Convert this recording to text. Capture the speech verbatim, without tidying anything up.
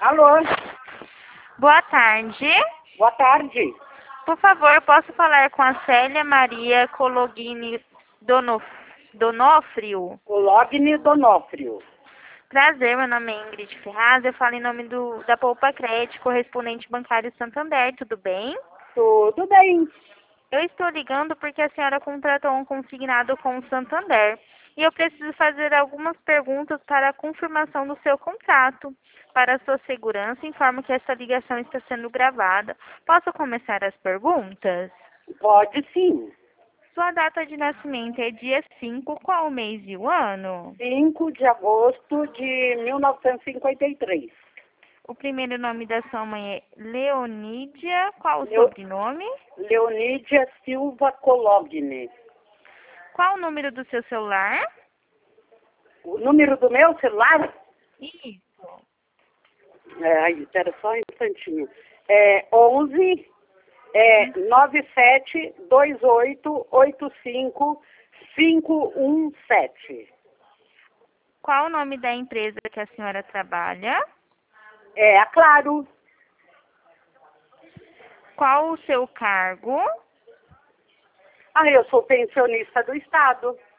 Alô, Boa tarde. boa tarde. Por favor, posso falar com a Célia Maria Cologhini Donof... Donofrio? O Logne Donofrio. Prazer, meu nome é Ingrid Ferraz. Eu falo em nome do, da Poupa Crédito, correspondente bancário Santander. Tudo bem? Tudo bem. Eu estou ligando porque a senhora contratou um consignado com o Santander. E eu preciso fazer algumas perguntas para a confirmação do seu contrato. Para a sua segurança, informo que essa ligação está sendo gravada. Posso começar as perguntas? Pode sim. Sua data de nascimento é dia cinco, qual o mês e o ano? cinco de agosto de mil novecentos e cinquenta e três. O primeiro nome da sua mãe é Leonídia, qual o Leo- sobrenome? Leonídia Silva Cologne. Qual o número do seu celular? O número do meu celular? Isso. É, aí, espera só um instantinho. É onze é, nove sete dois oito oito cinco cinco um sete. Qual o nome da empresa que a senhora trabalha? É, claro. Qual o seu cargo? Ah, eu sou pensionista do Estado.